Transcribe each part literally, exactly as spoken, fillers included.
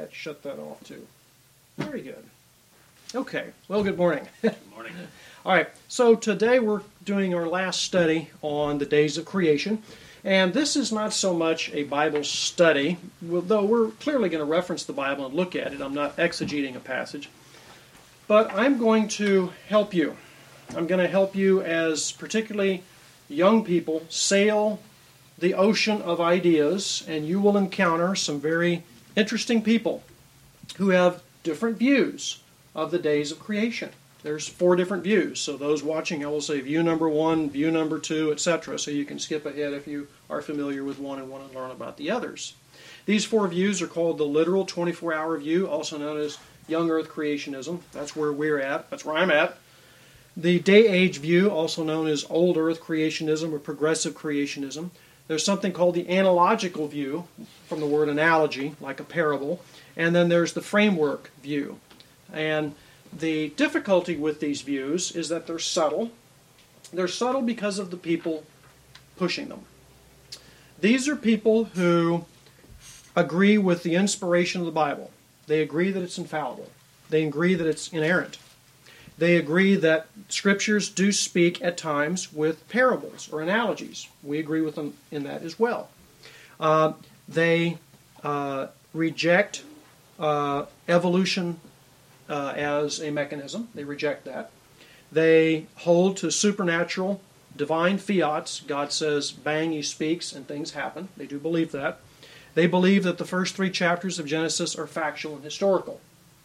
that shut that off too. Very good. Okay, well, good morning. Good morning. All right, so today we're doing our last study on the days of creation. And this is not so much a Bible study, though we're clearly going to reference the Bible and look at it. I'm not exegeting a passage. But I'm going to help you. I'm going to help you as particularly young people sail the ocean of ideas, and you will encounter some very interesting people who have different views of the days of creation. There's four different views, so those watching, I will say view number one, view number two, et cetera, so you can skip ahead if you are familiar with one and want to learn about the others. These four views are called the literal twenty-four hour view, also known as young earth creationism. That's where we're at. That's where I'm at. The day-age view, also known as old earth creationism or progressive creationism. There's something called the analogical view, from the word analogy, like a parable. And then there's the framework view. And the difficulty with these views is that they're subtle. They're subtle because of the people pushing them. These are people who agree with the inspiration of the Bible. They agree that it's infallible. They agree that it's inerrant. They agree that scriptures do speak at times with parables or analogies. We agree with them in that as well. Uh, they uh, reject uh, evolution uh, as a mechanism. They reject that. They hold to supernatural, divine fiats. God says, bang, he speaks, and things happen. They do believe that. They believe that the first three chapters of Genesis are factual and historical.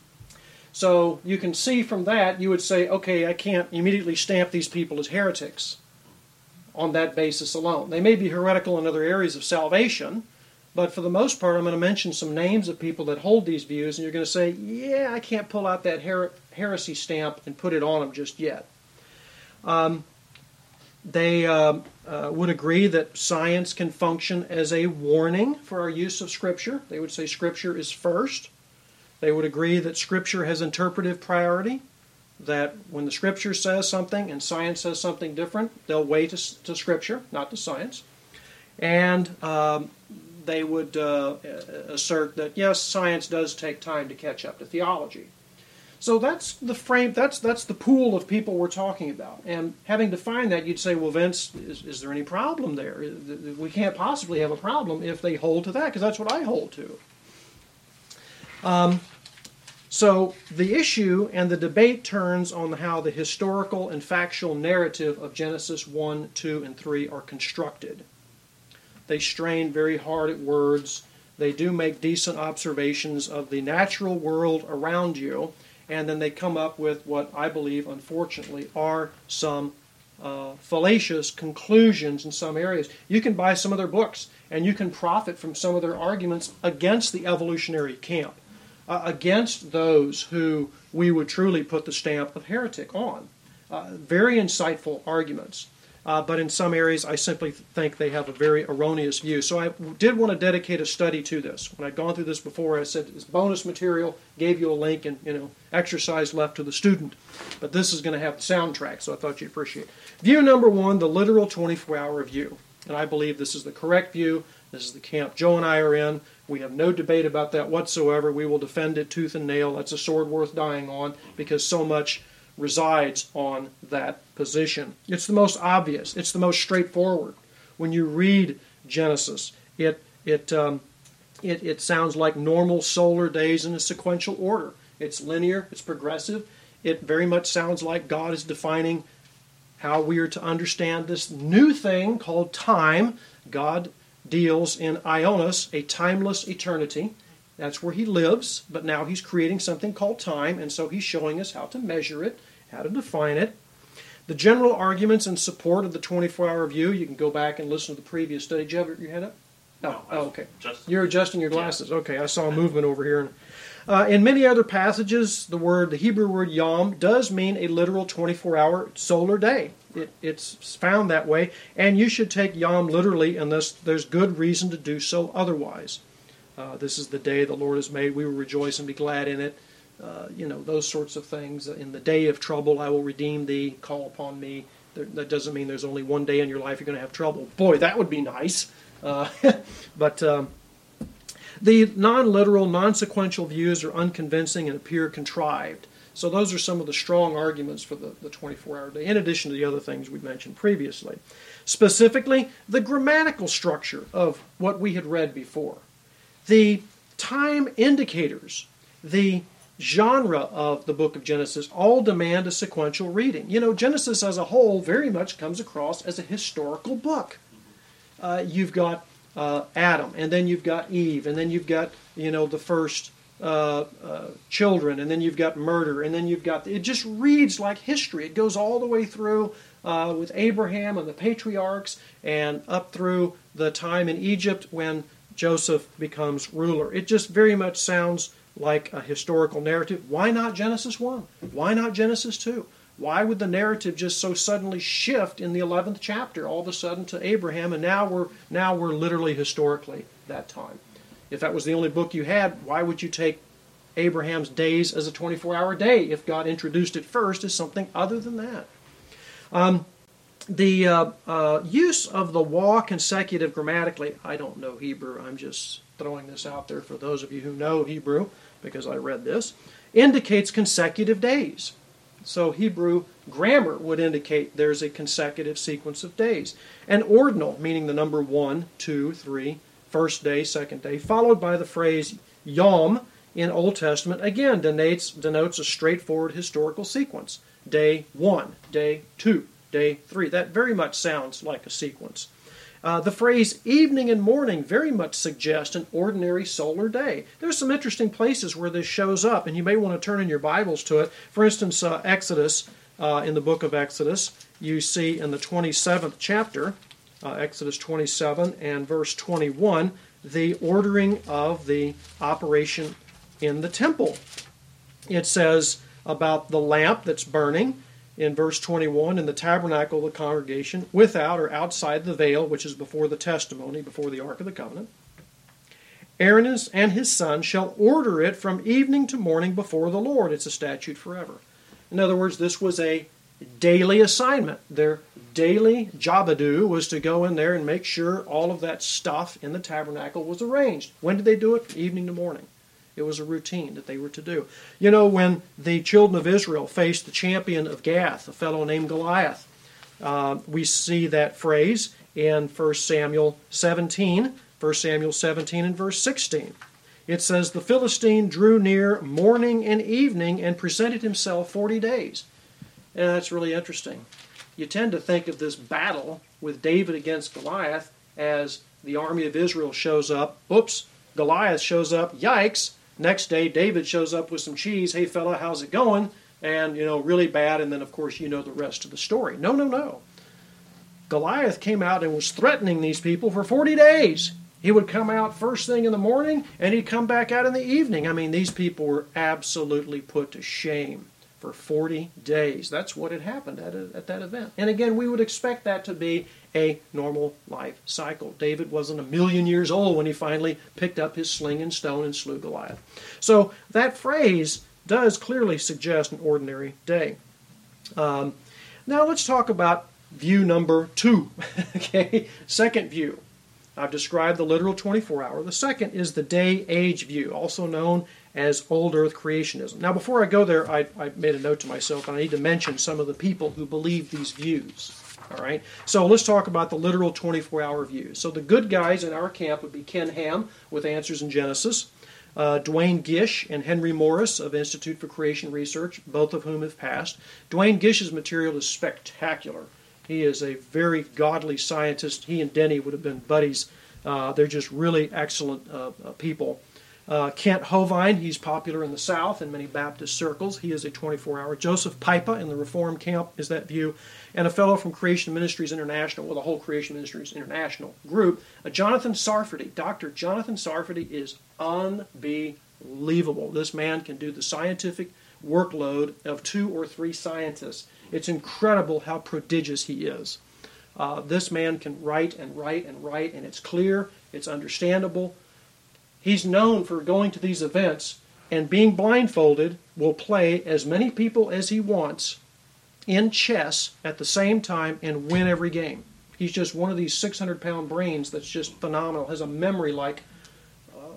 So you can see from that, you would say, okay, I can't immediately stamp these people as heretics on that basis alone. They may be heretical in other areas of salvation, but for the most part, I'm going to mention some names of people that hold these views, and you're going to say, yeah, I can't pull out that her- heresy stamp and put it on them just yet. Um, They uh, uh, would agree that science can function as a warning for our use of Scripture. They would say Scripture is first. They would agree that Scripture has interpretive priority, that when the Scripture says something and science says something different, they'll weigh to, to Scripture, not to science. And um, they would uh, assert that, yes, science does take time to catch up to theology. So that's the frame. That's that's the pool of people we're talking about. And having defined that, you'd say, well, Vince, is, is there any problem there? We can't possibly have a problem if they hold to that, because that's what I hold to. Um, so the issue and the debate turns on how the historical and factual narrative of Genesis one, two, and three are constructed. They strain very hard at words. They do make decent observations of the natural world around you. And then they come up with what I believe, unfortunately, are some uh, fallacious conclusions in some areas. You can buy some of their books, and you can profit from some of their arguments against the evolutionary camp, uh, against those who we would truly put the stamp of heretic on. Uh, very insightful arguments. Uh, but in some areas, I simply think they have a very erroneous view. So I did want to dedicate a study to this. When I'd gone through this before, I said it's bonus material, gave you a link, and you know, exercise left to the student. But this is going to have the soundtrack, so I thought you'd appreciate it. View number one, the literal twenty-four hour view. And I believe this is the correct view. This is the camp Joe and I are in. We have no debate about that whatsoever. We will defend it tooth and nail. That's a sword worth dying on, because so much resides on that position. It's the most obvious. It's the most straightforward. When you read Genesis, it it um, it, it sounds like normal solar days in a sequential order. It's linear. It's progressive. It very much sounds like God is defining how we are to understand this new thing called time. God deals in ionos, a timeless eternity. That's where he lives, but now he's creating something called time, and so he's showing us how to measure it, how to define it. The general arguments in support of the twenty-four hour view, you can go back and listen to the previous study. Did you have your hand up? No. no oh, okay. Just, You're adjusting your glasses. Yeah. Okay, I saw a movement over here. Uh, in many other passages, the word, the Hebrew word yom, does mean a literal twenty-four hour solar day. It, it's found that way, and you should take yom literally unless there's good reason to do so otherwise. Uh, this is the day the Lord has made. We will rejoice and be glad in it. Uh, you know, those sorts of things. In the day of trouble, I will redeem thee. Call upon me. There, that doesn't mean there's only one day in your life you're going to have trouble. Boy, that would be nice. Uh, but um, The non-literal, non-sequential views are unconvincing and appear contrived. So those are some of the strong arguments for the, the twenty-four hour day, in addition to the other things we mentioned previously. Specifically, the grammatical structure of what we had read before. The time indicators, the genre of the book of Genesis, all demand a sequential reading. You know, Genesis as a whole very much comes across as a historical book. Uh, you've got uh, Adam, and then you've got Eve, and then you've got, you know, the first uh, uh, children, and then you've got murder, and then you've got, it just reads like history. It goes all the way through uh, with Abraham and the patriarchs, and up through the time in Egypt when Joseph becomes ruler. It just very much sounds like a historical narrative. Why not Genesis one? Why not Genesis two? Why would the narrative just so suddenly shift in the eleventh chapter all of a sudden to Abraham, and now we're now we're literally historically that time? If that was the only book you had, why would you take Abraham's days as a twenty-four hour day if God introduced it first as something other than that? Um, the uh, uh, use of the wa consecutive grammatically, I don't know Hebrew, I'm just throwing this out there for those of you who know Hebrew, because I read this, indicates consecutive days. So Hebrew grammar would indicate there's a consecutive sequence of days. And ordinal, meaning the number one, two, three, first day, second day, followed by the phrase yom in Old Testament, again denotes, denotes a straightforward historical sequence. Day one, day two, day three. That very much sounds like a sequence. Uh, the phrase evening and morning very much suggests an ordinary solar day. There's some interesting places where this shows up, and you may want to turn in your Bibles to it. For instance, uh, Exodus, uh, in the book of Exodus, you see in the twenty-seventh chapter, uh, Exodus twenty-seven and verse twenty-one, the ordering of the operation in the temple. It says about the lamp that's burning, in verse twenty-one, in the tabernacle of the congregation, without or outside the veil, which is before the testimony, before the Ark of the Covenant. Aaron and his son shall order it from evening to morning before the Lord. It's a statute forever. In other words, this was a daily assignment. Their daily jobado was to go in there and make sure all of that stuff in the tabernacle was arranged. When did they do it? From evening to morning. It was a routine that they were to do. You know, when the children of Israel faced the champion of Gath, a fellow named Goliath, uh, we see that phrase in First Samuel seventeen, First Samuel seventeen and verse sixteen. It says, the Philistine drew near morning and evening and presented himself forty days. And that's really interesting. You tend to think of this battle with David against Goliath as the army of Israel shows up. Oops, Goliath shows up. Yikes. Next day, David shows up with some cheese. Hey, fella, how's it going? And, you know, really bad. And then, of course, you know the rest of the story. No, no, no. Goliath came out and was threatening these people for forty days. He would come out first thing in the morning, and he'd come back out in the evening. I mean, these people were absolutely put to shame for forty days. That's what had happened at, a, at that event. And again, we would expect that to be a normal life cycle. David wasn't a million years old when he finally picked up his sling and stone and slew Goliath. So that phrase does clearly suggest an ordinary day. Um, now let's talk about view number two. Okay, second view. I've described the literal twenty-four hour. The second is the day-age view, also known as Old Earth creationism. Now, before I go there, I, I made a note to myself, and I need to mention some of the people who believe these views. All right, so let's talk about the literal twenty-four hour view. So the good guys in our camp would be Ken Ham with Answers in Genesis, uh, Duane Gish and Henry Morris of Institute for Creation Research, both of whom have passed. Duane Gish's material is spectacular. He is a very godly scientist. He and Denny would have been buddies. Uh, they're just really excellent uh, uh, people. Uh, Kent Hovind, he's popular in the South in many Baptist circles. He is a twenty-four hour. Joseph Pipa in the Reform camp is that view. And a fellow from Creation Ministries International, well, the whole Creation Ministries International group, uh, Jonathan Sarfati. Doctor Jonathan Sarfati is unbelievable. This man can do the scientific workload of two or three scientists. It's incredible how prodigious he is. Uh, this man can write and write and write, and it's clear, it's understandable. He's known for going to these events and being blindfolded will play as many people as he wants in chess at the same time and win every game. He's just one of these six hundred pound brains that's just phenomenal, has a memory like uh,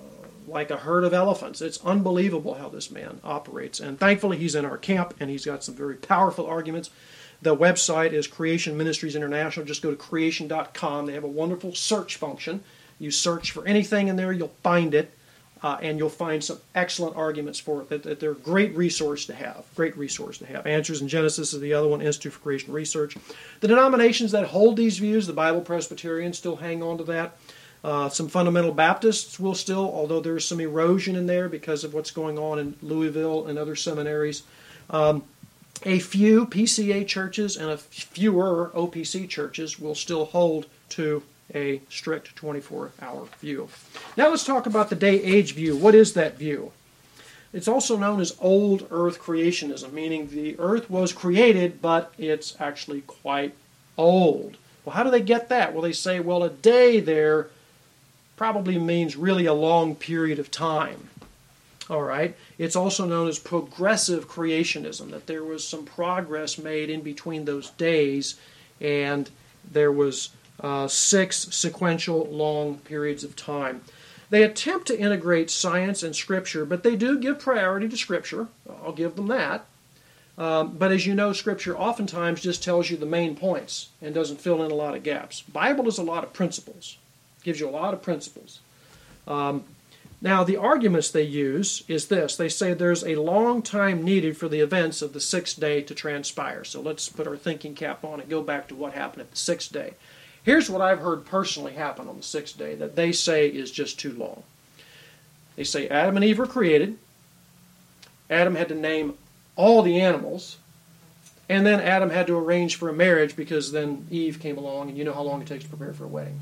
like a herd of elephants. It's unbelievable how this man operates. And thankfully, he's in our camp, and he's got some very powerful arguments. The website is Creation Ministries International. Just go to creation dot com. They have a wonderful search function. You search for anything in there, you'll find it, uh, and you'll find some excellent arguments for it. That, that they're a great resource to have. Great resource to have. Answers in Genesis is the other one, Institute for Creation Research. The denominations that hold these views, the Bible Presbyterians still hang on to that. Uh, some fundamental Baptists will still, although there's some erosion in there because of what's going on in Louisville and other seminaries. Um, a few P C A churches and a fewer O P C churches will still hold to a strict twenty-four hour view. Now let's talk about the day-age view. What is that view? It's also known as old earth creationism, meaning the earth was created, but it's actually quite old. Well, how do they get that? Well, they say, well, a day there probably means really a long period of time. All right. It's also known as progressive creationism, that there was some progress made in between those days, and there was uh, six sequential long periods of time. They attempt to integrate science and Scripture, but they do give priority to Scripture. I'll give them that. Um, but as you know, Scripture oftentimes just tells you the main points and doesn't fill in a lot of gaps. Bible is a lot of principles. Gives you a lot of principles. Um, now, the arguments they use is this. They say there's a long time needed for the events of the sixth day to transpire. So let's put our thinking cap on and go back to what happened at the sixth day. Here's what I've heard personally happen on the sixth day that they say is just too long. They say Adam and Eve were created. Adam had to name all the animals. And then Adam had to arrange for a marriage because then Eve came along, and you know how long it takes to prepare for a wedding.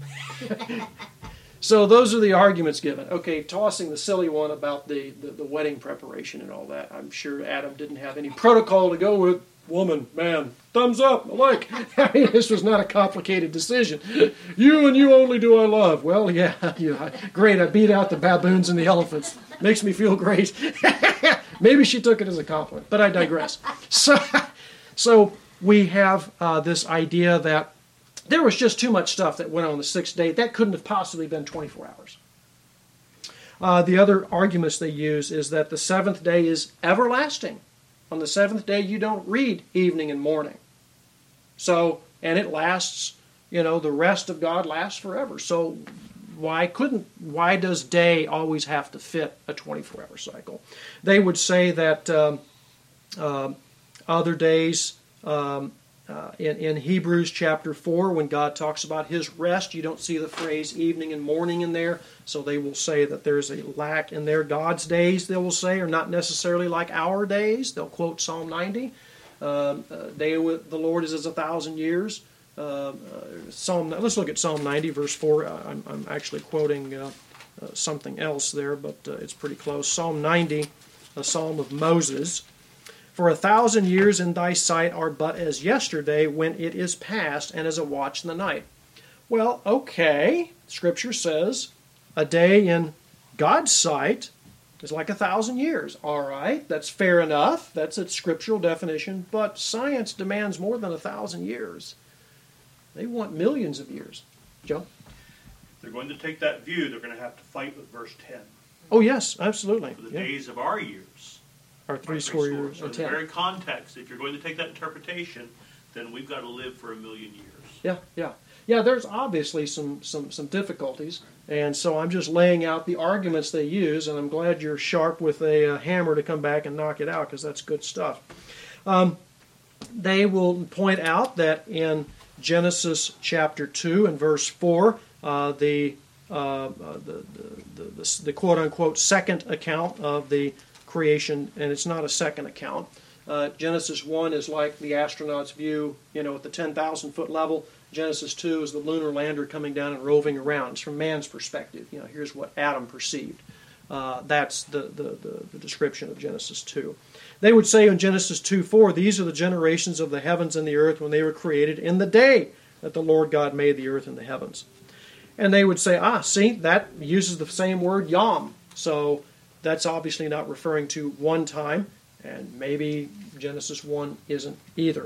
So those are the arguments given. Okay, tossing the silly one about the, the, the wedding preparation and all that. I'm sure Adam didn't have any protocol to go with. Woman, man, thumbs up, like. I mean, this was not a complicated decision. You and you only do I love. Well, yeah, yeah, great, I beat out the baboons and the elephants. Makes me feel great. Maybe she took it as a compliment, but I digress. So... So we have uh, this idea that there was just too much stuff that went on the sixth day. That couldn't have possibly been twenty-four hours. Uh, the other arguments they use is that the seventh day is everlasting. On the seventh day, you don't read evening and morning. So, and it lasts, you know, the rest of God lasts forever. So why couldn't, why does day always have to fit a twenty-four hour cycle? They would say that... Um, uh, Other days, um, uh, in, in Hebrews chapter four, when God talks about His rest, you don't see the phrase evening and morning in there, so they will say that there's a lack in there. God's days, they will say, are not necessarily like our days. They'll quote Psalm ninety. Uh, uh, day with the Lord is as a thousand years. Uh, uh, Psalm. Let's look at Psalm ninety, verse four. Uh, I'm, I'm actually quoting uh, uh, something else there, but uh, it's pretty close. Psalm ninety, a psalm of Moses. For a thousand years in thy sight are but as yesterday when it is past, and as a watch in the night. Well, okay, Scripture says a day in God's sight is like a thousand years. All right, that's fair enough. That's a scriptural definition, but science demands more than a thousand years. They want millions of years. Joe? If they're going to take that view, they're going to have to fight with verse ten. Oh, yes, absolutely. For the yeah. days of our years. Our three score years. So in the very context, if you're going to take that interpretation, then we've got to live for a million years. Yeah, yeah. Yeah, there's obviously some, some, some difficulties, and so I'm just laying out the arguments they use, and I'm glad you're sharp with a uh, hammer to come back and knock it out, because that's good stuff. Um, they will point out that in Genesis chapter two and verse four, uh, the, uh, uh, the, the, the, the, the quote-unquote second account of the creation, and it's not a second account. Uh, Genesis one is like the astronaut's view, you know, at the ten thousand foot level. Genesis two is the lunar lander coming down and roving around. It's from man's perspective. You know, here's what Adam perceived. Uh, that's the, the, the, the description of Genesis two. They would say in Genesis two four, these are the generations of the heavens and the earth when they were created in the day that the Lord God made the earth and the heavens. And they would say, ah, see, that uses the same word, yom. So that's obviously not referring to one time, and maybe Genesis one isn't either.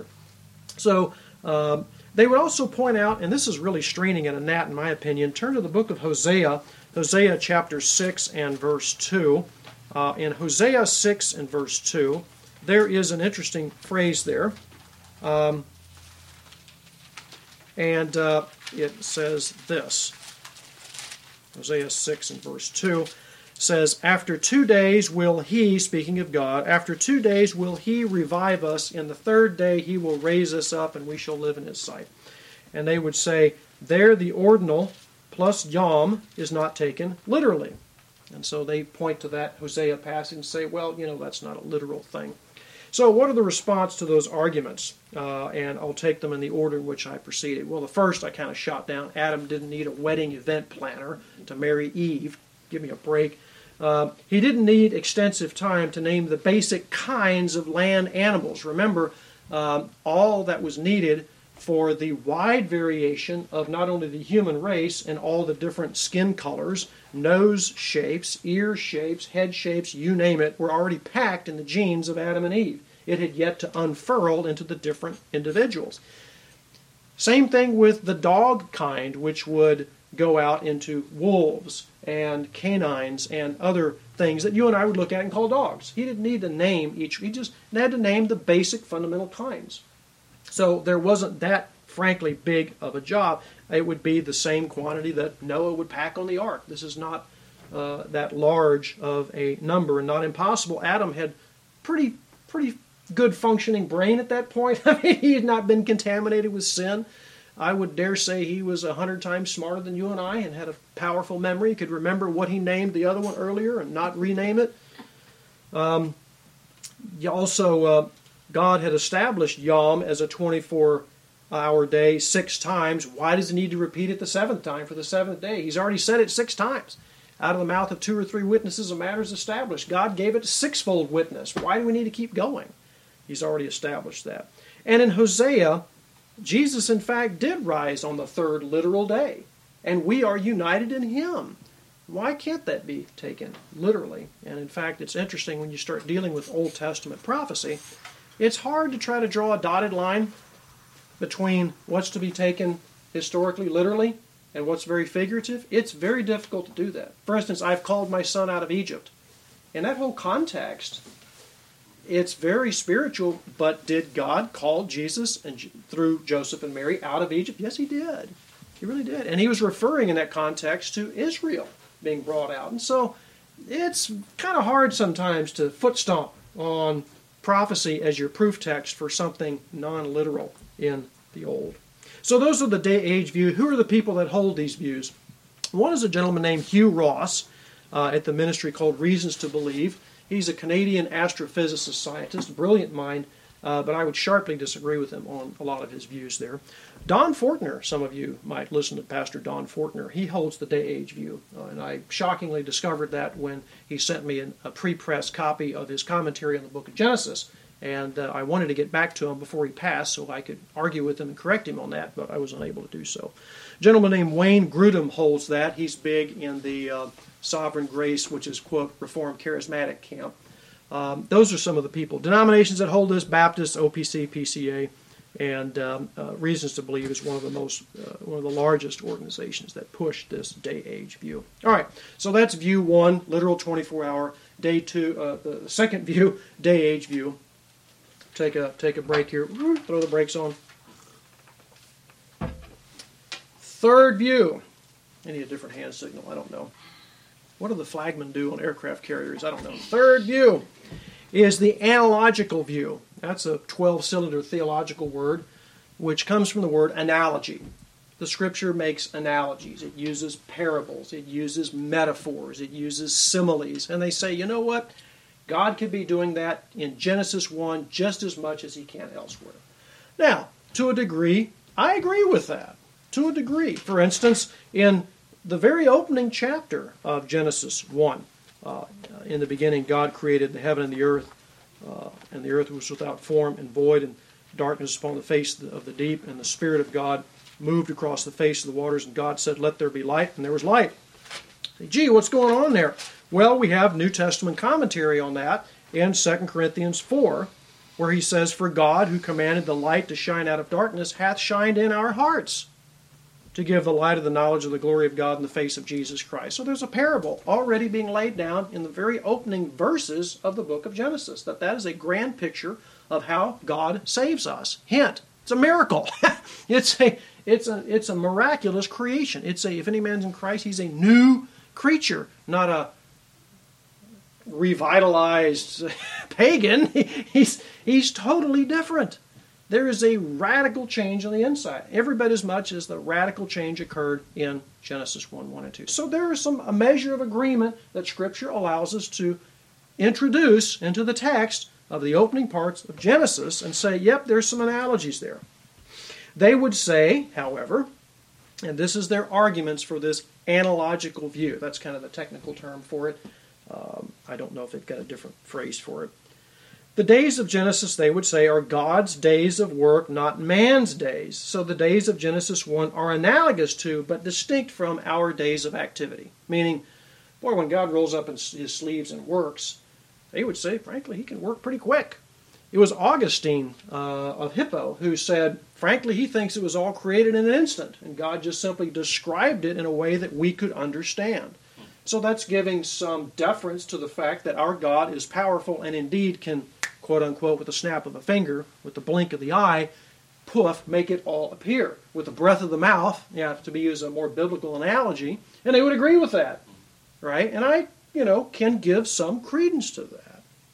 So um, they would also point out, and this is really straining at a gnat in my opinion, turn to the book of Hosea, Hosea chapter six and verse two. Uh, in Hosea six and verse two, there is an interesting phrase there. Um, and uh, it says this. Hosea six and verse two says, "After two days will he," speaking of God, "after two days will he revive us. In the third day he will raise us up, and we shall live in his sight." And they would say, there the ordinal plus yom is not taken literally. And so they point to that Hosea passage and say, well, you know, that's not a literal thing. So what are the response to those arguments? Uh, and I'll take them in the order in which I proceeded. Well, the first I kind of shot down. Adam didn't need a wedding event planner to marry Eve. Give me a break. Uh, he didn't need extensive time to name the basic kinds of land animals. Remember, um, all that was needed for the wide variation of not only the human race and all the different skin colors, nose shapes, ear shapes, head shapes, you name it, were already packed in the genes of Adam and Eve. It had yet to unfurl into the different individuals. Same thing with the dog kind, which would go out into wolves and canines and other things that you and I would look at and call dogs. He didn't need to name each. He just had to name the basic fundamental kinds. So there wasn't that, frankly, big of a job. It would be the same quantity that Noah would pack on the ark. This is not uh, that large of a number and not impossible. Adam had pretty, pretty good functioning brain at that point. I mean, he had not been contaminated with sin. I would dare say he was a hundred times smarter than you and I and had a powerful memory. He could remember what he named the other one earlier and not rename it. Um, also, uh, God had established Yom as a twenty-four hour day six times. Why does he need to repeat it the seventh time for the seventh day? He's already said it six times. Out of the mouth of two or three witnesses, a matter is established. God gave it a sixfold witness. Why do we need to keep going? He's already established that. And in Hosea, Jesus, in fact, did rise on the third literal day, and we are united in him. Why can't that be taken literally? And in fact, it's interesting when you start dealing with Old Testament prophecy, it's hard to try to draw a dotted line between what's to be taken historically literally and what's very figurative. It's very difficult to do that. For instance, I've called my son out of Egypt. In that whole context, it's very spiritual, but did God call Jesus and through Joseph and Mary out of Egypt? Yes, he did. He really did. And he was referring in that context to Israel being brought out. And so it's kind of hard sometimes to foot stomp on prophecy as your proof text for something non-literal in the Old. So those are the day-age view. Who are the people that hold these views? One is a gentleman named Hugh Ross uh, at the ministry called Reasons to Believe. He's a Canadian astrophysicist scientist, brilliant mind, uh, but I would sharply disagree with him on a lot of his views there. Don Fortner, some of you might listen to Pastor Don Fortner. He holds the day-age view, uh, and I shockingly discovered that when he sent me an, a pre-pressed copy of his commentary on the book of Genesis, and uh, I wanted to get back to him before he passed so I could argue with him and correct him on that, but I was unable to do so. A gentleman named Wayne Grudem holds that. He's big in the uh, Sovereign Grace, which is, quote, Reformed Charismatic camp. Um, those are some of the people. Denominations that hold this: Baptist, O P C, P C A, and um, uh, Reasons to Believe is one of the most, uh, one of the largest organizations that push this day-age view. All right, so that's view one, literal twenty-four hour. Day two, uh, the second view, day-age view. Take a take a break here. Throw the brakes on. Third view. I need a different hand signal. I don't know. What do the flagmen do on aircraft carriers? I don't know. Third view is the analogical view. That's a twelve-cylinder theological word, which comes from the word analogy. The Scripture makes analogies. It uses parables. It uses metaphors. It uses similes. And they say, you know what? God could be doing that in Genesis one just as much as he can elsewhere. Now, to a degree, I agree with that. To a degree. For instance, in the very opening chapter of Genesis one, uh, in the beginning God created the heaven and the earth, uh, and the earth was without form and void, and darkness upon the face of the deep, and the Spirit of God moved across the face of the waters, and God said, let there be light, and there was light. Say, gee, what's going on there? Well, we have New Testament commentary on that in Second Corinthians four, where he says, for God, who commanded the light to shine out of darkness, hath shined in our hearts to give the light of the knowledge of the glory of God in the face of Jesus Christ. So there's a parable already being laid down in the very opening verses of the book of Genesis, that that is a grand picture of how God saves us. Hint, it's a miracle. it's a it's a it's a miraculous creation. It's a if any man's in Christ, he's a new creature, not a revitalized pagan. He's he's totally different. There is a radical change on the inside, every bit as much as the radical change occurred in Genesis one, one, and two. So there is some a measure of agreement that Scripture allows us to introduce into the text of the opening parts of Genesis and say, yep, there's some analogies there. They would say, however, and this is their arguments for this analogical view. That's kind of the technical term for it. Um, I don't know if they've got a different phrase for it. The days of Genesis, they would say, are God's days of work, not man's days. So the days of Genesis one are analogous to, but distinct from, our days of activity. Meaning, boy, when God rolls up in his sleeves and works, they would say, frankly, he can work pretty quick. It was Augustine uh, of Hippo who said, frankly, he thinks it was all created in an instant, and God just simply described it in a way that we could understand. So that's giving some deference to the fact that our God is powerful and indeed can, quote unquote, with the snap of a finger, with the blink of the eye, poof, make it all appear. With the breath of the mouth, yeah, to use a more biblical analogy, and they would agree with that, right? And I, you know, can give some credence to that.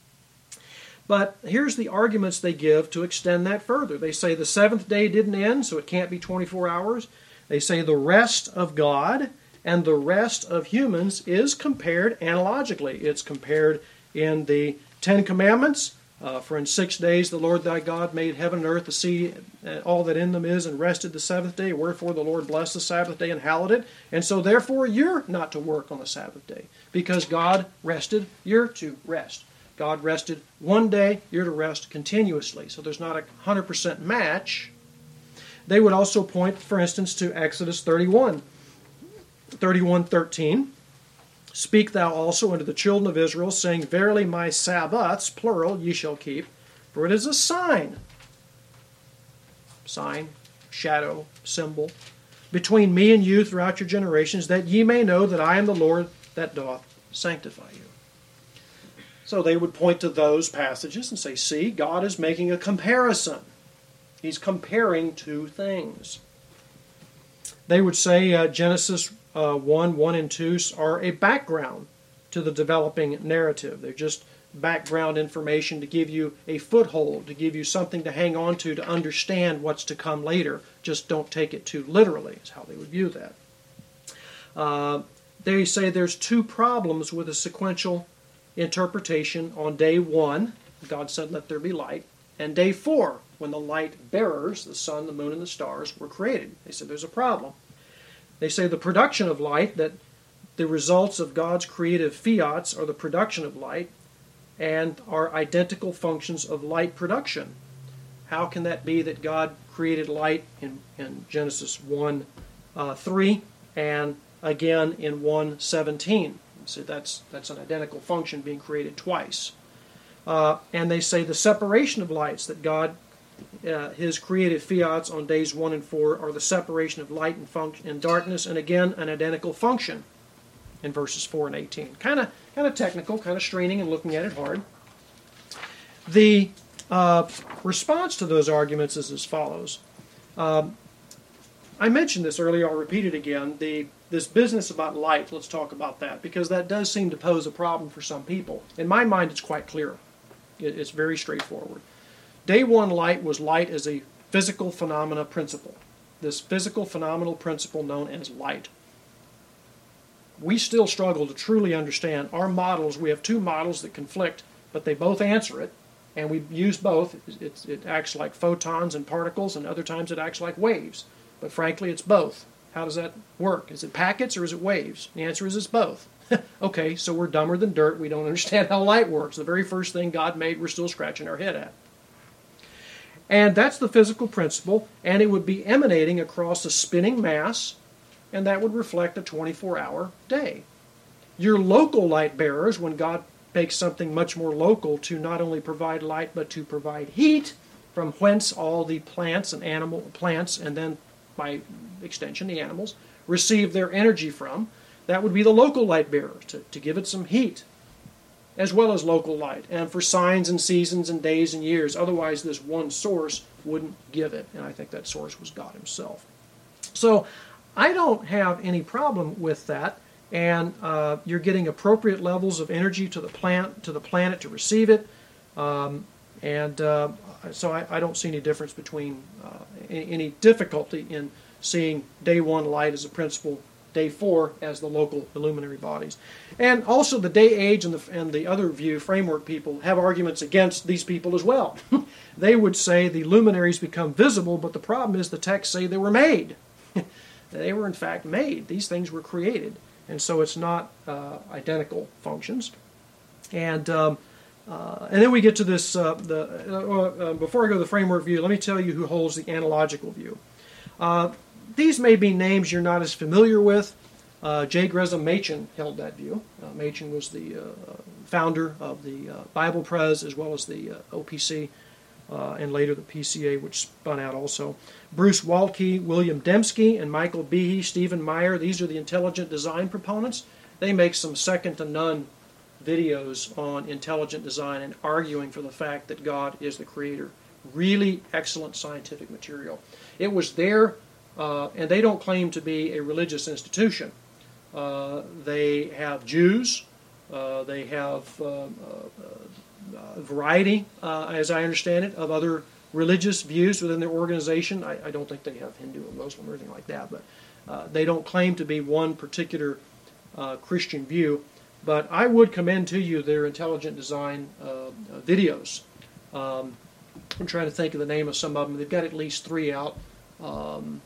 But here's the arguments they give to extend that further. They say the seventh day didn't end, so it can't be twenty-four hours. They say the rest of God and the rest of humans is compared analogically. It's compared in the Ten Commandments. Uh, for in six days the Lord thy God made heaven and earth, the sea, and all that in them is, and rested the seventh day. Wherefore the Lord blessed the Sabbath day and hallowed it. And so therefore you're not to work on the Sabbath day, because God rested, you're to rest. God rested one day, you're to rest continuously. So there's not a one hundred percent match. They would also point, for instance, to Exodus thirty-one. thirty-one thirteen. Speak thou also unto the children of Israel, saying, verily my Sabbaths, plural, ye shall keep, for it is a sign. Sign, shadow, symbol, between me and you throughout your generations, that ye may know that I am the Lord that doth sanctify you. So they would point to those passages and say, see, God is making a comparison. He's comparing two things. They would say uh, Genesis uh, one, one and two are a background to the developing narrative. They're just background information to give you a foothold, to give you something to hang on to, to understand what's to come later. Just don't take it too literally, is how they would view that. Uh, they say there's two problems with a sequential interpretation on day one. God said, let there be light. And day four, when the light bearers, the sun, the moon, and the stars, were created. They said there's a problem. They say the production of light, that the results of God's creative fiats are the production of light and are identical functions of light production. How can that be that God created light in, in Genesis one, uh, three and again in one seventeen? So that's, that's an identical function being created twice. Uh, and they say the separation of lights, that God, uh, his creative fiats on days one and four are the separation of light and, function, and darkness, and again an identical function in verses four and eighteen. Kind of kind of technical, kind of straining and looking at it hard. The uh, response to those arguments is as follows. Um, I mentioned this earlier, I'll repeat it again. The This business about light, let's talk about that, because that does seem to pose a problem for some people. In my mind, it's quite clear. It's very straightforward. Day one light was light as a physical phenomena principle. This physical phenomenal principle known as light. We still struggle to truly understand our models. We have two models that conflict, but they both answer it, and we use both. It, it acts like photons and particles, and other times it acts like waves. But frankly, it's both. How does that work? Is it packets or is it waves? The answer is it's both. Okay, so we're dumber than dirt. We don't understand how light works. The very first thing God made, we're still scratching our head at. And that's the physical principle, and it would be emanating across a spinning mass, and that would reflect a twenty-four hour day. Your local light bearers, when God makes something much more local to not only provide light, but to provide heat, from whence all the plants and animal plants, and then by extension, the animals, receive their energy from. That would be the local light bearer, to, to give it some heat, as well as local light, and for signs and seasons and days and years. Otherwise, this one source wouldn't give it, and I think that source was God himself. So I don't have any problem with that, and uh, you're getting appropriate levels of energy to the plant, to the planet to receive it, um, and uh, so I, I don't see any difference between uh, any, any difficulty in seeing day one light as a principle, day four as the local illuminary bodies. And also the day age and the, and the other view, framework people, have arguments against these people as well. They would say the luminaries become visible, but the problem is the texts say they were made. They were in fact made. These things were created. And so it's not uh, identical functions. And um, uh, and then we get to this, uh, the uh, uh, before I go to the framework view, let me tell you who holds the analogical view. Uh, These may be names you're not as familiar with. Uh, J. Gresham Machen held that view. Uh, Machen was the uh, founder of the uh, Bible Press as well as the uh, O P C uh, and later the P C A, which spun out also. Bruce Waltke, William Dembski, and Michael Behe, Stephen Meyer, these are the intelligent design proponents. They make some second-to-none videos on intelligent design and arguing for the fact that God is the creator. Really excellent scientific material. It was their Uh, and they don't claim to be a religious institution. Uh, they have Jews. Uh, they have uh, uh, a variety, uh, as I understand it, of other religious views within their organization. I, I don't think they have Hindu or Muslim or anything like that, but uh, they don't claim to be one particular uh, Christian view. But I would commend to you their intelligent design uh, videos. Um, I'm trying to think of the name of some of them. They've got at least three out. Um,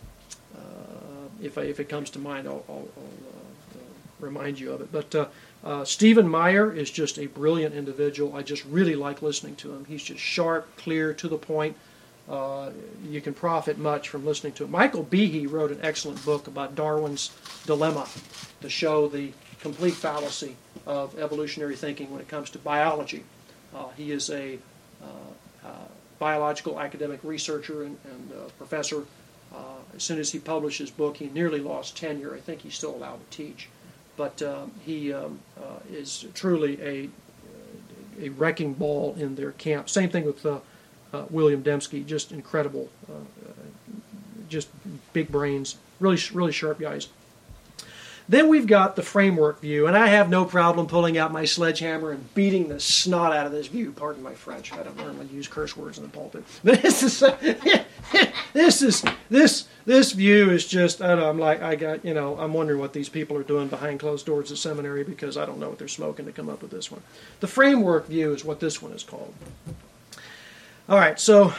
If, I, if it comes to mind, I'll, I'll, I'll uh, remind you of it. But uh, uh, Stephen Meyer is just a brilliant individual. I just really like listening to him. He's just sharp, clear, to the point. Uh, you can profit much from listening to him. Michael Behe wrote an excellent book about Darwin's dilemma to show the complete fallacy of evolutionary thinking when it comes to biology. Uh, he is a uh, uh, biological academic researcher and, and uh, professor. Uh, as soon as he published his book, he nearly lost tenure. I think he's still allowed to teach. But um, he um, uh, is truly a, a wrecking ball in their camp. Same thing with uh, uh, William Dembski, just incredible, uh, just big brains, really, really sharp guys. Then we've got the framework view, and I have no problem pulling out my sledgehammer and beating the snot out of this view. Pardon my French. I don't normally use curse words in the pulpit. But this is this is this this view is just, I don't know, I'm like I got you know I'm wondering what these people are doing behind closed doors at seminary, because I don't know what they're smoking to come up with this one. The framework view is what this one is called. All right, so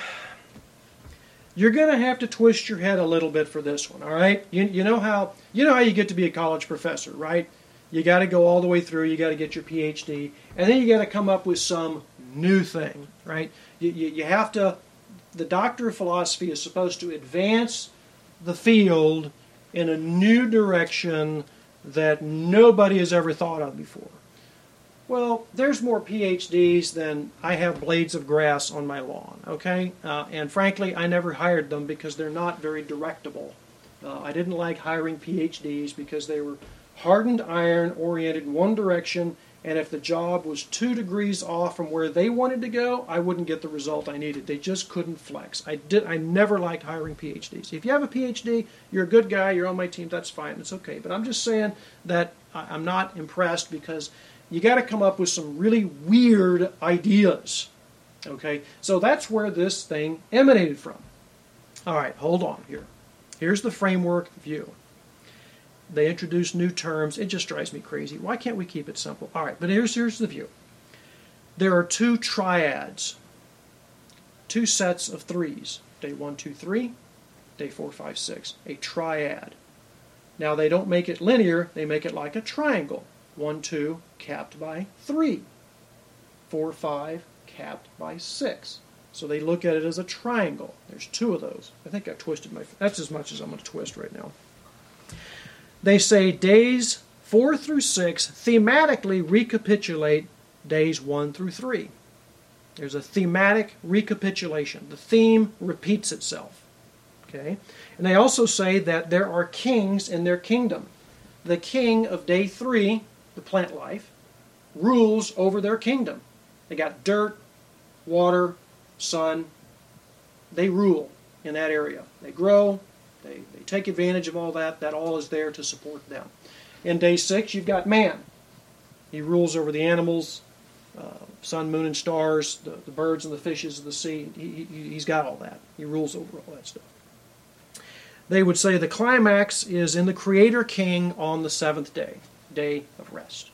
you're going to have to twist your head a little bit for this one, all right? You, you know how you know how you get to be a college professor, right? You got to go all the way through. You got to get your P H D, and then you got to come up with some new thing, right? You, you, you have to. The doctor of philosophy is supposed to advance the field in a new direction that nobody has ever thought of before. Well, there's more P H Ds than I have blades of grass on my lawn, okay? Uh, and frankly, I never hired them because they're not very directable. Uh, I didn't like hiring P H Ds because they were hardened iron, oriented in one direction, and if the job was two degrees off from where they wanted to go, I wouldn't get the result I needed. They just couldn't flex. I did. I never liked hiring P H Ds. If you have a P H D, you're a good guy, you're on my team, that's fine, it's okay. But I'm just saying that I'm not impressed because you got to come up with some really weird ideas. Okay, so that's where this thing emanated from. All right, hold on here. Here's the framework view. They introduce new terms. It just drives me crazy. Why can't we keep it simple? All right, but here's, here's the view. There are two triads, two sets of threes. Day one, two, three. Day four, five, six. A triad. Now, they don't make it linear. They make it like a triangle. One, two, capped by three. Four, five, capped by six. So they look at it as a triangle. There's two of those. I think I twisted my... That's as much as I'm going to twist right now. They say days four through six thematically recapitulate days one through three. There's a thematic recapitulation. The theme repeats itself. Okay? And they also say that there are kings in their kingdom. The king of day three, the plant life, rules over their kingdom. They got dirt, water, sun. They rule in that area. They grow. They, they take advantage of all that. That all is there to support them. In day six, you've got man. He rules over the animals, uh, sun, moon, and stars, the, the birds and the fishes of the sea. He, he, he's got all that. He rules over all that stuff. They would say the climax is in the Creator King on the seventh day, day of rest.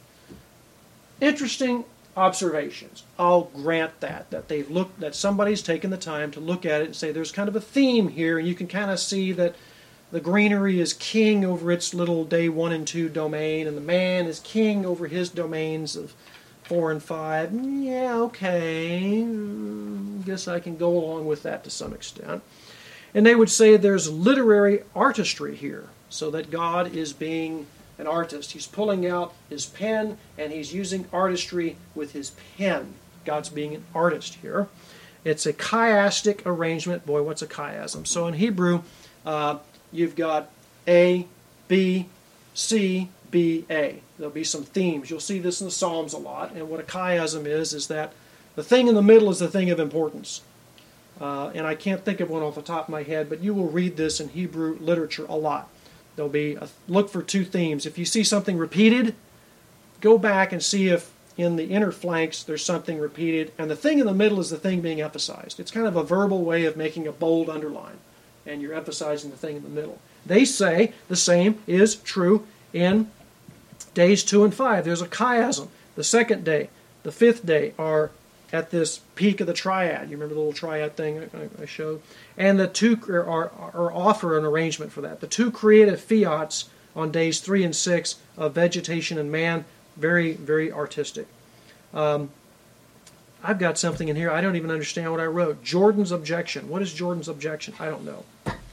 Interesting observations. I'll grant that, that they've looked, that somebody's taken the time to look at it and say there's kind of a theme here, and you can kind of see that the greenery is king over its little day one and two domain, and the man is king over his domains of four and five. Yeah, okay. Guess I can go along with that to some extent. And they would say there's literary artistry here, so that God is being an artist. He's pulling out his pen, and he's using artistry with his pen. God's being an artist here. It's a chiastic arrangement. Boy, what's a chiasm? So in Hebrew, uh, you've got A, B, C, B, A. There'll be some themes. You'll see this in the Psalms a lot. And what a chiasm is, is that the thing in the middle is the thing of importance. Uh, and I can't think of one off the top of my head, but you will read this in Hebrew literature a lot. There'll be a, look for two themes. If you see something repeated, go back and see if in the inner flanks there's something repeated, and the thing in the middle is the thing being emphasized. It's kind of a verbal way of making a bold underline, and you're emphasizing the thing in the middle. They say the same is true in days two and five. There's a chiasm. The second day, the fifth day are at this peak of the triad. You remember the little triad thing I, I showed? And the two are, are, are offer an arrangement for that. The two creative fiats on days three and six of vegetation and man, very, very artistic. Um, I've got something in here. I don't even understand what I wrote. Jordan's objection. What is Jordan's objection? I don't know.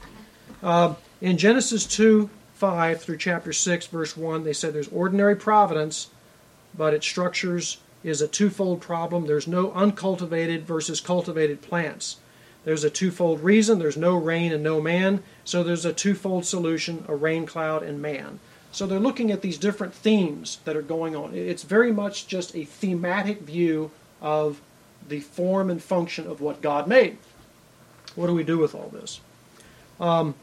Uh, in Genesis two, five through chapter six, verse one, they said there's ordinary providence, but its structures is a twofold problem. There's no uncultivated versus cultivated plants. There's a twofold reason. There's no rain and no man. So there's a twofold solution, a rain cloud and man. So they're looking at these different themes that are going on. It's very much just a thematic view of the form and function of what God made. What do we do with all this? Um,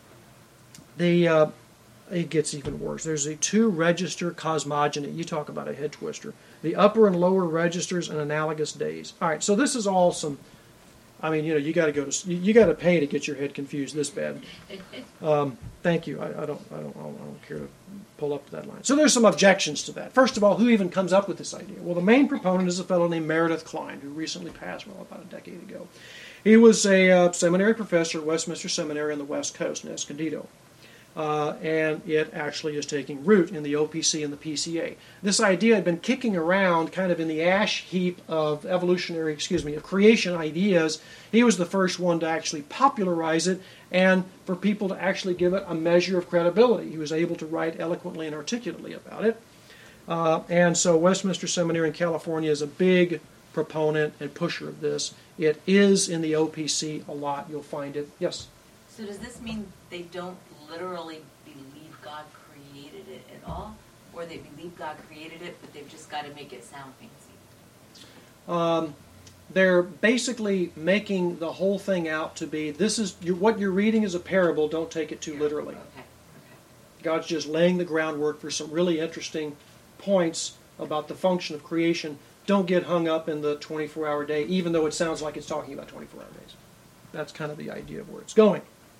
the uh, it gets even worse. There's a two-register cosmogony. You talk about a head twister. The upper and lower registers and analogous days. All right, so this is all some. I mean, you know, you got to go to you, you got to pay to get your head confused this bad. Um, thank you. I, I don't I don't I don't I don't care to pull up that line. So there's some objections to that. First of all, who even comes up with this idea? Well, the main proponent is a fellow named Meredith Kline, who recently passed, well, about a decade ago. He was a uh, seminary professor at Westminster Seminary on the West Coast in Escondido. Uh, and it actually is taking root in the O P C and the P C A. This idea had been kicking around kind of in the ash heap of evolutionary, excuse me, of creation ideas. He was the first one to actually popularize it and for people to actually give it a measure of credibility. He was able to write eloquently and articulately about it. Uh, and so Westminster Seminary in California is a big proponent and pusher of this. It is in the O P C a lot. You'll find it. Yes? So does this mean they don't literally believe God created it at all? Or they believe God created it, but they've just got to make it sound fancy? Um, they're basically making the whole thing out to be, this is you, what you're reading is a parable, don't take it too literally. Okay. Okay. God's just laying the groundwork for some really interesting points about the function of creation. Don't get hung up in the twenty-four hour day, even though it sounds like it's talking about twenty-four hour days. That's kind of the idea of where it's going.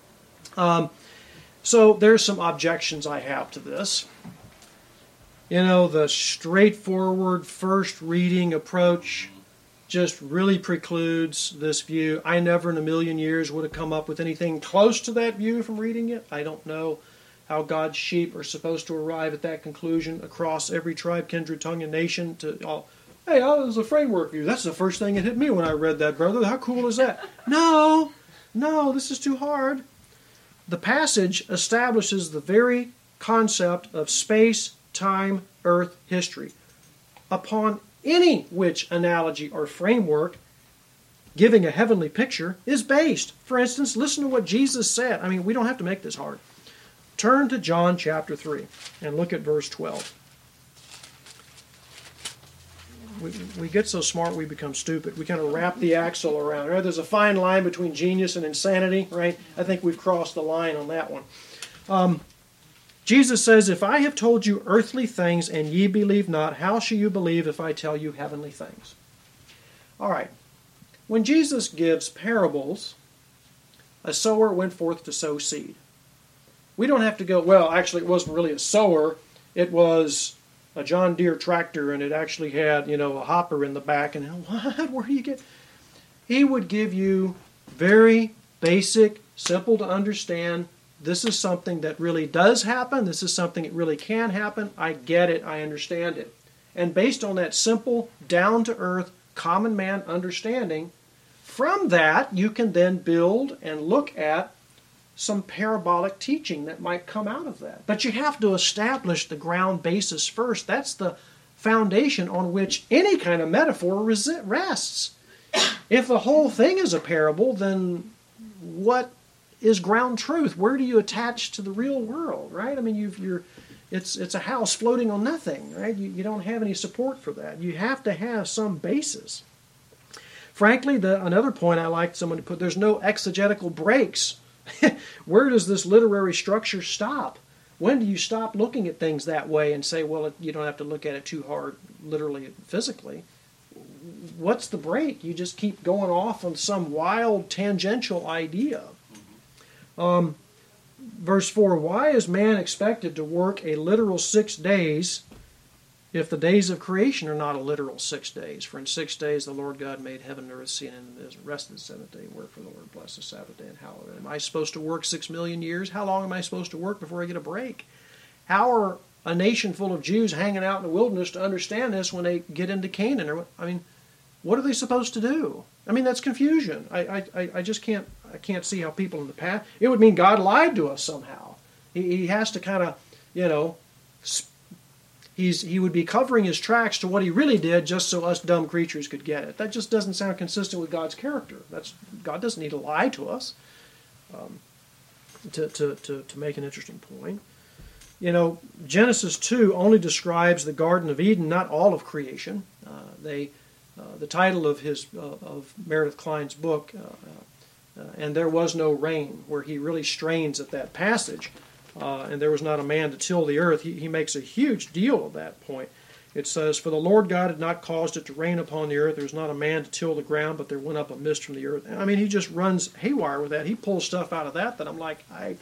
Um, so there's some objections I have to this. You know, the straightforward first reading approach just really precludes this view. I never in a million years would have come up with anything close to that view from reading it. I don't know how God's sheep are supposed to arrive at that conclusion across every tribe, kindred, tongue, and nation. To all, hey, that was a framework view. That's the first thing that hit me when I read that, brother. How cool is that? No, no, this is too hard. The passage establishes the very concept of space, time, earth, history, upon any which analogy or framework giving a heavenly picture is based. For instance, listen to what Jesus said. I mean, we don't have to make this hard. Turn to John chapter three and look at verse twelve. We, we get so smart we become stupid. We kind of wrap the axle around. Right? There's a fine line between genius and insanity, right? I think we've crossed the line on that one. Um, Jesus says, "If I have told you earthly things and ye believe not, how shall you believe if I tell you heavenly things?" All right. When Jesus gives parables, a sower went forth to sow seed. We don't have to go, well, actually it wasn't really a sower. It was a John Deere tractor, and it actually had, you know, a hopper in the back. And what? Where do you get? He would give you very basic, simple to understand. This is something that really does happen. This is something that really can happen. I get it. I understand it. And based on that simple, down-to-earth, common man understanding, from that you can then build and look at some parabolic teaching that might come out of that. But you have to establish the ground basis first. That's the foundation on which any kind of metaphor rests. If the whole thing is a parable, then what is ground truth? Where do you attach to the real world, right? I mean, you've, you're, it's it's a house floating on nothing, right? You, you don't have any support for that. You have to have some basis. Frankly, the, another point I like someone to put, there's no exegetical breaks. Where does this literary structure stop? When do you stop looking at things that way and say, well, you don't have to look at it too hard, literally and physically? What's the break? You just keep going off on some wild tangential idea. Um, verse four, "Why is man expected to work a literal six days if the days of creation are not a literal six days? For in six days the Lord God made heaven and earth, seeing in the rest of the seventh day. Wherefore the Lord blessed the Sabbath day and hallowed it." Am I supposed to work six million years? How long am I supposed to work before I get a break? How are a nation full of Jews hanging out in the wilderness to understand this when they get into Canaan? Or, I mean, what are they supposed to do? I mean, that's confusion. I, I, I just can't I can't see how people in the past... It would mean God lied to us somehow. He, he has to kind of, you know... He's, he would be covering his tracks to what he really did just so us dumb creatures could get it. That just doesn't sound consistent with God's character. That's God doesn't need to lie to us um, to, to, to, to make an interesting point. You know, Genesis two only describes the Garden of Eden, not all of creation. Uh, they, uh, the title of his uh, of Meredith Klein's book, uh, uh, "And There Was No Rain," where he really strains at that passage. Uh, and there was not a man to till the earth. He, he makes a huge deal of that point. It says, "For the Lord God had not caused it to rain upon the earth. There was not a man to till the ground, but there went up a mist from the earth." I mean, he just runs haywire with that. He pulls stuff out of that that I'm like, I,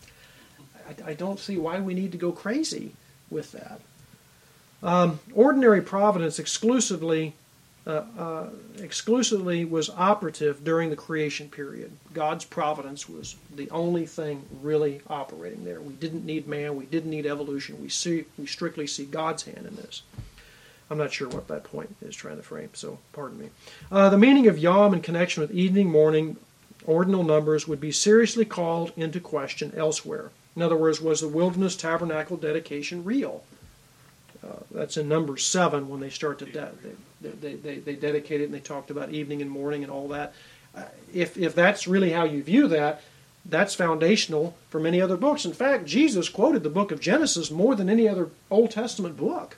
I, I don't see why we need to go crazy with that. Um, ordinary providence exclusively Uh, uh, exclusively was operative during the creation period. God's providence was the only thing really operating there. We didn't need man. We didn't need evolution. We see we strictly see God's hand in this. I'm not sure what that point is trying to frame, so pardon me. Uh, the meaning of yom in connection with evening, morning, ordinal numbers would be seriously called into question elsewhere. In other words, was the wilderness tabernacle dedication real? Uh, that's in Numbers seven when they start to de- they, they, they, they dedicate it, and they talked about evening and morning and all that. Uh, if if that's really how you view that, that's foundational for many other books. In fact, Jesus quoted the book of Genesis more than any other Old Testament book.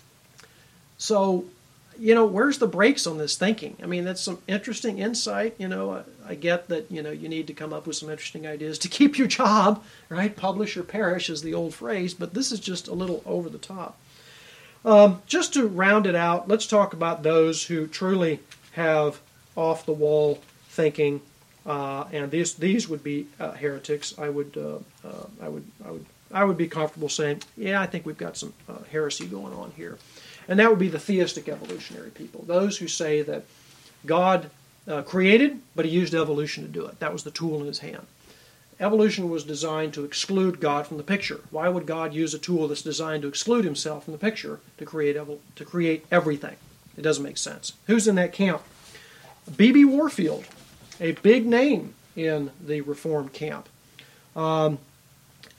So, you know, where's the brakes on this thinking? I mean, that's some interesting insight. You know, I, I get that, you know, you need to come up with some interesting ideas to keep your job, right? Publish or perish is the old phrase, but this is just a little over the top. Um, just to round it out, let's talk about those who truly have off-the-wall thinking, uh, and these these would be uh, heretics. I would uh, uh, I would I would I would be comfortable saying, yeah, I think we've got some uh, heresy going on here, and that would be the theistic evolutionary people, those who say that God uh, created, but He used evolution to do it. That was the tool in His hand. Evolution was designed to exclude God from the picture. Why would God use a tool that's designed to exclude Himself from the picture to create evol- to create everything? It doesn't make sense. Who's in that camp? B B Warfield, a big name in the Reformed camp. Um,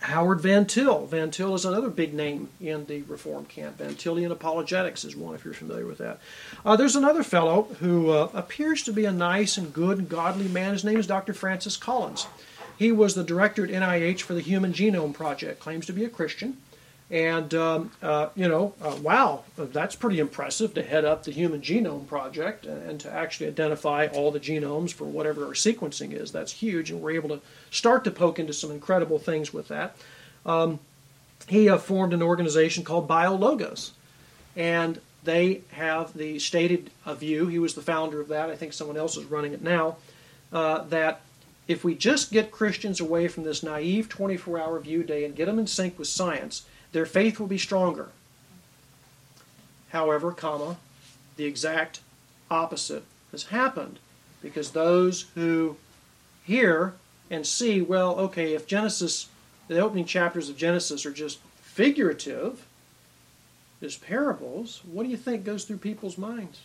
Howard Van Til. Van Til is another big name in the Reformed camp. Van Tillian Apologetics is one, if you're familiar with that. Uh, there's another fellow who uh, appears to be a nice and good and godly man. His name is Doctor Francis Collins. He was the director at N I H for the Human Genome Project, claims to be a Christian. And, um, uh, you know, uh, wow, that's pretty impressive to head up the Human Genome Project and, and to actually identify all the genomes for whatever our sequencing is. That's huge, and we're able to start to poke into some incredible things with that. Um, he uh, formed an organization called BioLogos, and they have the stated uh, view, he was the founder of that, I think someone else is running it now, uh, that if we just get Christians away from this naive twenty-four hour view day and get them in sync with science, their faith will be stronger. However, comma, the exact opposite has happened, because those who hear and see, well, okay, if Genesis, the opening chapters of Genesis are just figurative, as parables, what do you think goes through people's minds?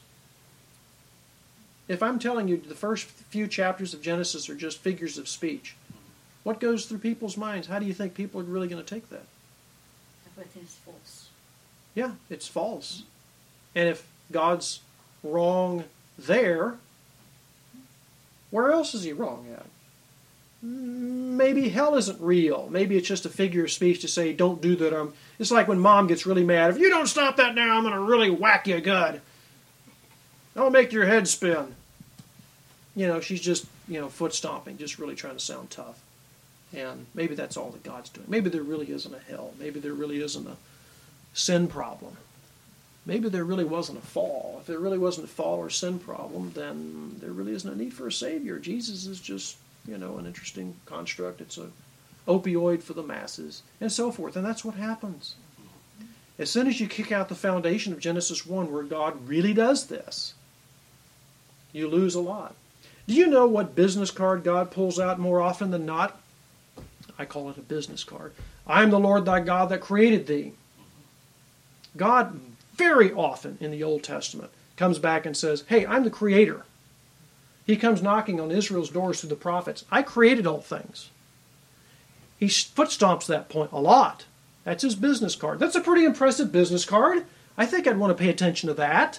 If I'm telling you the first few chapters of Genesis are just figures of speech, what goes through people's minds? How do you think people are really going to take that? Everything's false. Yeah, it's false. And if God's wrong there, where else is he wrong at? Maybe hell isn't real. Maybe it's just a figure of speech to say, don't do that. Um, it's like when mom gets really mad. If you don't stop that now, I'm going to really whack you good. I'll make your head spin. You know, she's just, you know, foot stomping, just really trying to sound tough. And maybe that's all that God's doing. Maybe there really isn't a hell. Maybe there really isn't a sin problem. Maybe there really wasn't a fall. If there really wasn't a fall or sin problem, then there really isn't a need for a Savior. Jesus is just, you know, an interesting construct. It's a opioid for the masses, and so forth. And that's what happens. As soon as you kick out the foundation of Genesis one, where God really does this, you lose a lot. Do you know what business card God pulls out more often than not? I call it a business card. I am the Lord thy God that created thee. God very often in the Old Testament comes back and says, hey, I'm the creator. He comes knocking on Israel's doors through the prophets. I created all things. He foot stomps that point a lot. That's his business card. That's a pretty impressive business card. I think I'd want to pay attention to that.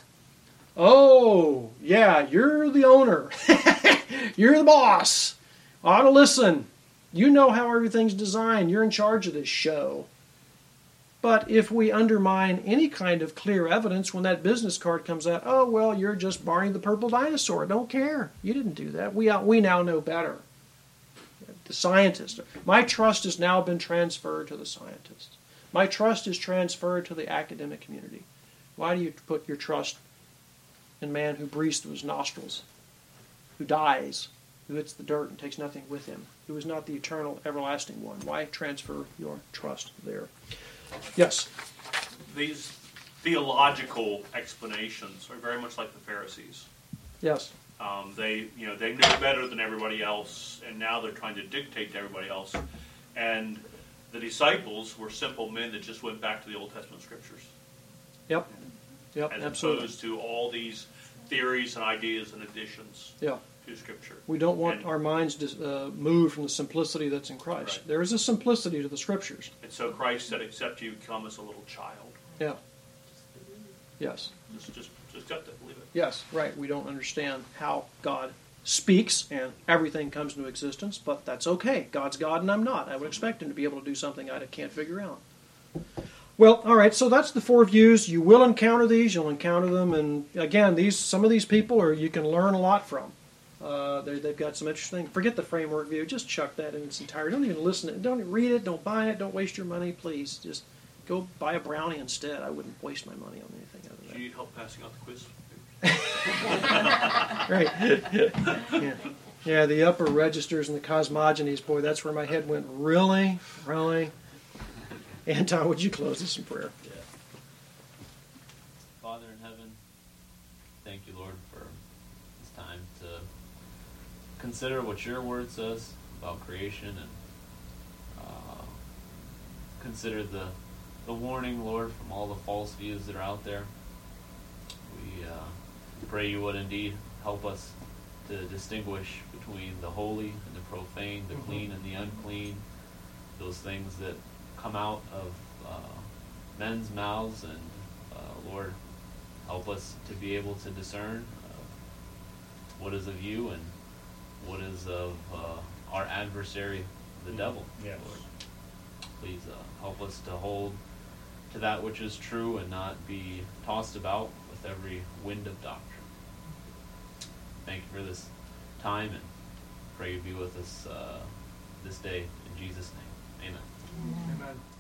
Oh, yeah, you're the owner. You're the boss. Ought to listen. You know how everything's designed. You're in charge of this show. But if we undermine any kind of clear evidence when that business card comes out, oh, well, you're just Barney the Purple Dinosaur. Don't care. You didn't do that. We, we now know better. The scientist. My trust has now been transferred to the scientists. My trust is transferred to the academic community. Why do you put your trust in man who breathes through his nostrils, who dies, who hits the dirt and takes nothing with him, who is not the eternal, everlasting one? Why transfer your trust there? Yes? These theological explanations are very much like the Pharisees. Yes. Um, they, you know, they knew better than everybody else, and now they're trying to dictate to everybody else. And the disciples were simple men that just went back to the Old Testament scriptures. Yep. Yep. As Absolutely. opposed to all these theories and ideas and additions Yeah. to Scripture. We don't want and, our minds to uh, move from the simplicity that's in Christ. Right. There is a simplicity to the Scriptures. And so Christ said, except you come as a little child. Yeah. Yes. Just, just, just got to believe it. Yes, right. We don't understand how God speaks and everything comes into existence, but that's okay. God's God and I'm not. I would expect him to be able to do something I can't figure out. Well, all right, so that's the four views. You will encounter these. You'll encounter them. And again, these some of these people are you can learn a lot from. Uh, they've got some interesting. Forget the framework view. Just chuck that in its entirety. Don't even listen to it. Don't read it. Don't buy it. Don't waste your money, please. Just go buy a brownie instead. I wouldn't waste my money on anything other than that. Do you need help passing out the quiz? Right. Yeah. Yeah, the upper registers and the cosmogonies, boy, that's where my head went. Really? Really? Anton, would you close this in prayer? Yeah. Father in heaven, thank you, Lord, for this time to consider what your word says about creation and uh, consider the the warning, Lord, from all the false views that are out there. We uh, pray you would indeed help us to distinguish between the holy and the profane, the mm-hmm. clean and the unclean, those things that come out of uh, men's mouths, and uh, Lord, help us to be able to discern uh, what is of you and what is of uh, our adversary, the devil. Yes. Lord, please uh, help us to hold to that which is true and not be tossed about with every wind of doctrine. Thank you for this time, and pray you be with us uh, this day. In Jesus' name, amen. Amen.